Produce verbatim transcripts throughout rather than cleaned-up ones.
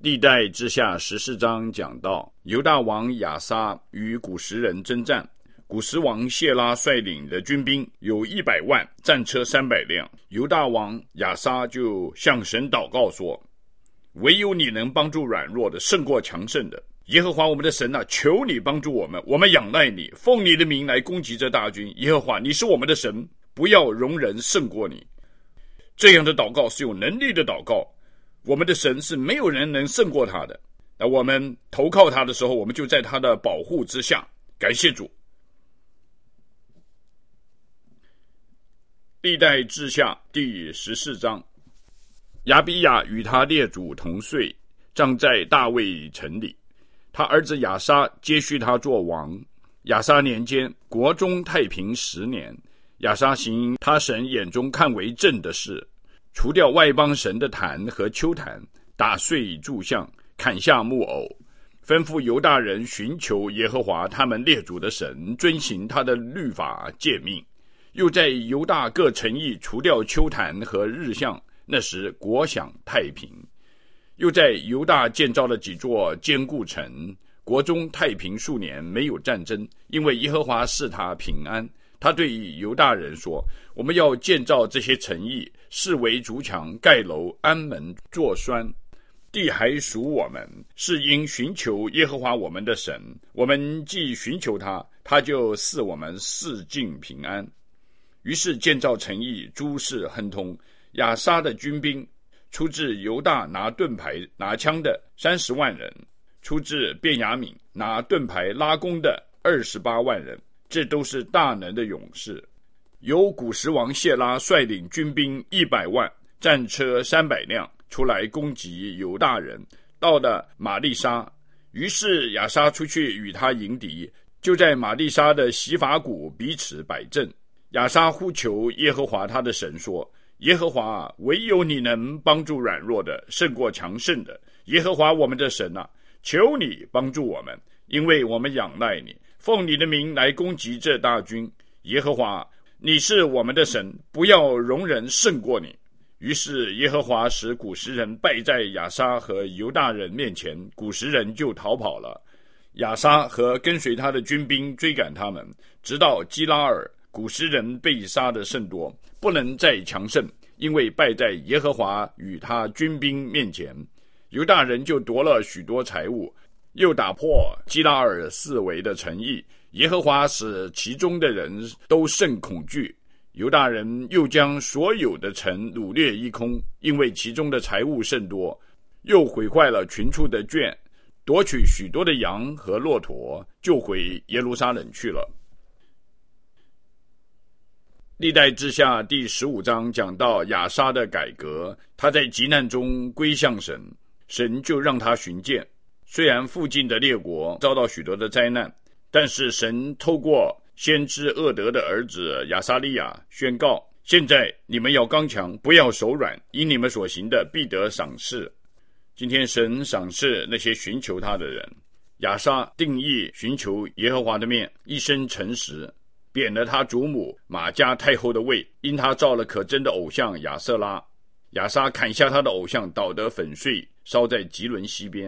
历代志下十四章讲到，犹大王亚撒与古实人征战，古实王谢拉率领的军兵有一百万，战车三百辆。犹大王亚撒就向神祷告说，唯有你能帮助软弱的胜过强盛的，耶和华我们的神啊，求你帮助我们，我们仰赖你，奉你的名来攻击这大军。耶和华，你是我们的神，不要容人胜过你。这样的祷告是有能力的祷告，我们的神是没有人能胜过他的。那我们投靠他的时候，我们就在他的保护之下。感谢主。历代志下第十四章，亚比亚与他列祖同睡，葬在大卫城里。他儿子亚撒接续他做王。亚撒年间，国中太平十年。亚撒行他神眼中看为正的事，除掉外邦神的坛和丘坛，打碎柱像，砍下木偶，吩咐犹大人寻求耶和华他们列祖的神，遵行他的律法诫命。又在犹大各城邑除掉丘坛和日像，那时国享太平。又在犹大建造了几座坚固城，国中太平数年，没有战争，因为耶和华是他平安。他对犹大人说，我们要建造这些城邑，视为筑墙，盖楼，安门，做栓。地还属我们，是因寻求耶和华我们的神。我们既寻求他，他就赐我们四境平安。于是建造城邑，诸事亨通。亚撒的军兵出自犹大拿盾牌拿枪的三十万人，出自便雅悯拿盾牌拉弓的二十八万人，这都是大能的勇士。由古实王谢拉率领军兵一百万，战车三百辆，出来攻击犹大人，到了玛利沙。于是亚撒出去与他迎敌，就在玛利沙的洗法谷彼此摆阵。亚撒呼求耶和华他的神说，耶和华，唯有你能帮助软弱的胜过强盛的。耶和华我们的神啊，求你帮助我们，因为我们仰赖你，奉你的名来攻击这大军。耶和华，你是我们的神，不要容人胜过你。于是耶和华使古实人败在亚撒和犹大人面前，古实人就逃跑了。亚撒和跟随他的军兵追赶他们，直到基拉尔。古实人被杀的甚多，不能再强盛，因为败在耶和华与他军兵面前。犹大人就夺了许多财物，又打破基拉尔四围的城邑。耶和华使其中的人都甚恐惧。犹大人又将所有的城掳掠一空，因为其中的财物甚多，又毁坏了群畜的圈，夺取许多的羊和骆驼，就回耶路撒冷去了。历代志下第十五章讲到亚撒的改革，他在急难中归向神，神就让他巡见。虽然附近的列国遭到许多的灾难，但是神透过先知厄德的儿子亚撒利亚宣告，现在你们要刚强，不要手软，因你们所行的必得赏赐。今天神赏赐那些寻求他的人。亚撒定义寻求耶和华的面，一生诚实，贬了他祖母玛迦太后的位，因他造了可憎的偶像亚瑟拉。亚撒砍下他的偶像，捣得粉碎，烧在吉伦西边。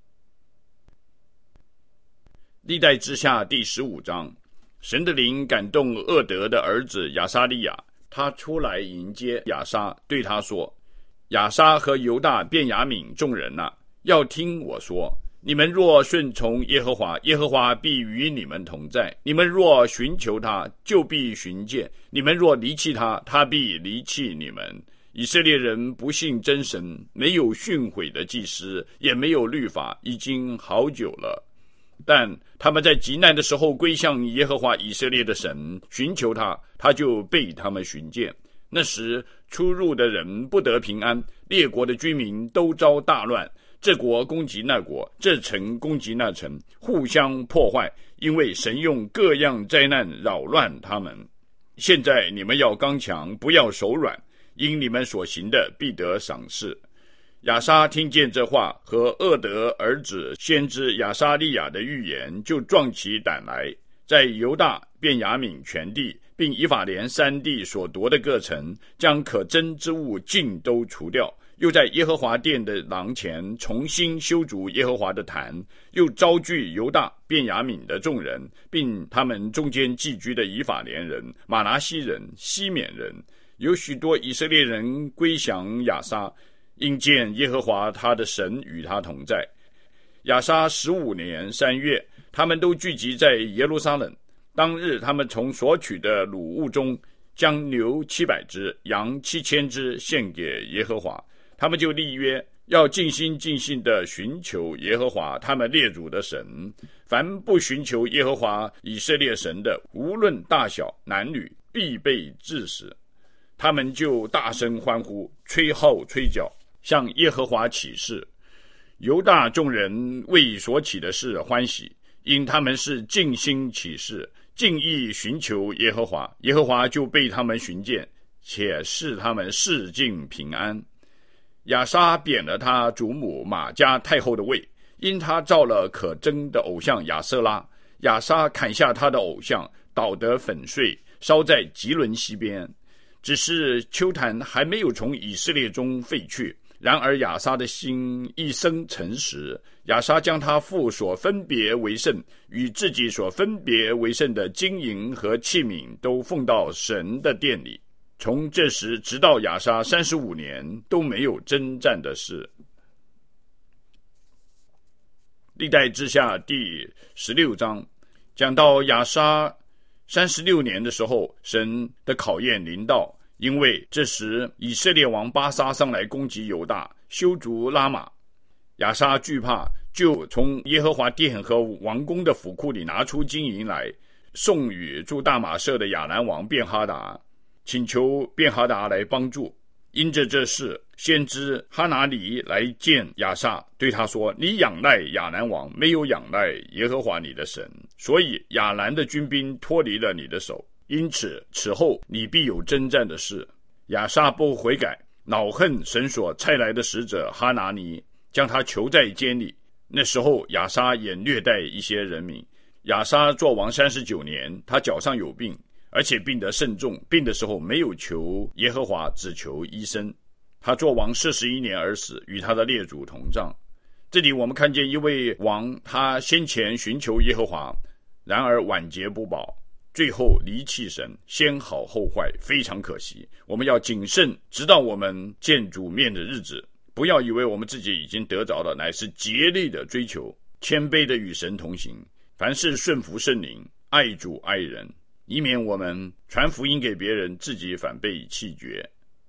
历代志下第十五章，神的灵感动厄德的儿子亚撒利亚，他出来迎接亚撒，对他说，亚撒和犹大便雅悯众人啊，要听我说，你们若顺从耶和华，耶和华必与你们同在；你们若寻求他，就必寻见；你们若离弃他，他必离弃你们。以色列人不信真神，没有训诲的祭司，也没有律法，已经好久了。但他们在极难的时候归向耶和华以色列的神，寻求他，他就被他们寻见。那时出入的人不得平安，列国的居民都遭大乱，这国攻击那国，这城攻击那城，互相破坏，因为神用各样灾难扰乱他们。现在你们要刚强，不要手软，因你们所行的必得赏赐。亚撒听见这话和厄德儿子先知亚撒利亚的预言，就壮起胆来，在犹大、便雅悯全地并以法莲三地所夺的各城，将可憎之物尽都除掉， 又在耶和华殿的廊前重新修筑耶和华的坛，又招聚犹大、便雅悯的众人，并他们中间寄居的以法莲人、马拿西人、西缅人，有许多以色列人归降亚撒，因见耶和华他的神与他同在。亚撒十五年三月，他们都聚集在耶路撒冷。当日他们从所取的掳物中，将牛七百只，羊七千只献给耶和华。他们就立约，要尽心尽性地寻求耶和华他们列祖的神。凡不寻求耶和华以色列神的，无论大小男女，必被治死。他们就大声欢呼，吹号吹角，向耶和华起誓。犹大众人为所起的事欢喜，因他们是尽心起誓，尽意寻求耶和华，耶和华就被他们寻见，且使他们世尽平安。亚撒贬了他祖母玛迦太后的位，因他造了可憎的偶像亚舍拉。亚撒砍下他的偶像，捣得粉碎，烧在吉伦西边。只是丘坛还没有从以色列中废去。然而亚撒的心一生诚实，亚撒将他父所分别为圣与自己所分别为圣的金银和器皿都奉到神的殿里。从这时直到亚撒三十五年都没有征战的事。历代志下第十六章讲到亚撒三十六年的时候，神的考验临到，因为这时以色列王巴沙上来攻击犹大，修筑拉玛。亚撒惧怕，就从耶和华殿和王宫的府库里拿出金银来，送与住大马色的亚兰王便哈达，请求便哈达来帮助。因着这事，先知哈拿尼来见亚撒，对他说：你仰赖亚兰王，没有仰赖耶和华你的神，所以亚兰的军兵脱离了你的手，因此此后你必有征战的事。亚撒不悔改，恼恨神所差来的使者哈拿尼，将他囚在监里。那时候亚撒也虐待一些人民。亚撒作王三十九年，他脚上有病，而且病得甚重，病的时候没有求耶和华，只求医生。他作王四十一年而死，与他的列祖同葬。这里我们看见一位王，他先前寻求耶和华，然而晚节不保，最后离弃神，先好后坏，非常可惜。我们要谨慎，直到我们见主面的日子，不要以为我们自己已经得着了，乃是竭力的追求，谦卑的与神同行，凡事顺服圣灵，爱主爱人，以免我们传福音给别人，自己反被弃绝。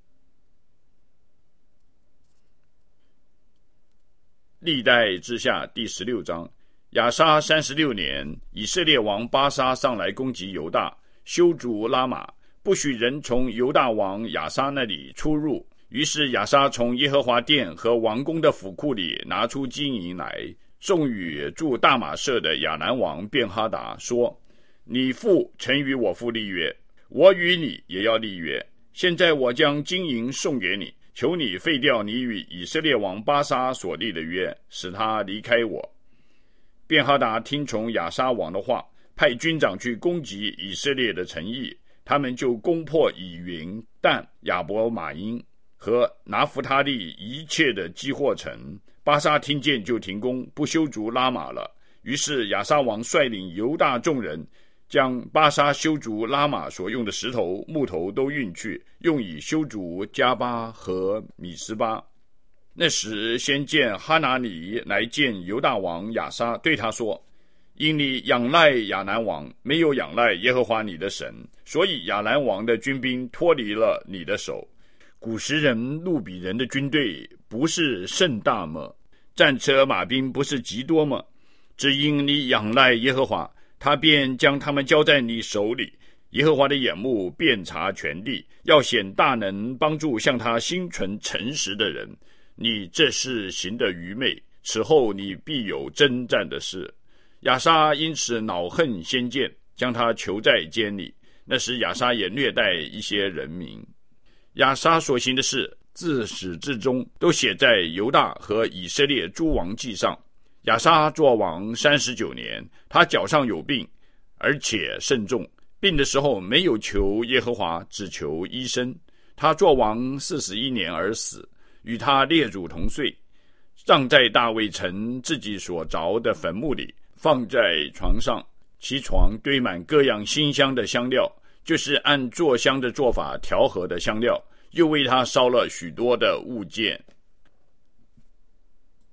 历代志下第十六章，亚撒三十六年，以色列王巴沙上来攻击犹大，修筑拉玛，不许人从犹大王亚撒那里出入。于是亚撒从耶和华殿和王宫的府库里拿出金银来，送与住大马色的亚兰王便哈达，说：你父曾与我父立约，我与你也要立约。现在我将金银送给你，求你废掉你与以色列王巴沙所立的约，使他离开我。便哈达听从亚撒王的话，派军长去攻击以色列的城邑，他们就攻破以云、但、亚伯马因和拿弗他利一切的基货城。巴沙听见就停工，不修筑拉玛了。于是亚撒王率领犹大众人，将巴沙修筑拉玛所用的石头、木头都运去，用以修筑加巴和米斯巴。那时先见哈拿尼来见犹大王亚撒，对他说：因你仰赖亚兰王，没有仰赖耶和华你的神，所以亚兰王的军兵脱离了你的手。古时人路比人的军队不是甚大吗？战车马兵不是极多吗？只因你仰赖耶和华，他便将他们交在你手里。耶和华的眼目遍察全地，要显大能，帮助向他心存诚实的人。你这事行得愚昧，此后你必有征战的事。亚撒因此恼恨先见，将他囚在监里。那时亚撒也虐待一些人民。亚撒所行的事，自始至终都写在犹大和以色列诸王记上。亚撒作王三十九年，他脚上有病，而且甚重，病的时候没有求耶和华，只求医生。他作王四十一年而死。 与他列祖同睡，葬在大卫城自己所凿的坟墓里，放在床上，其床堆满各样馨香的香料，就是按做香的做法调和的香料，又为他烧了许多的物件。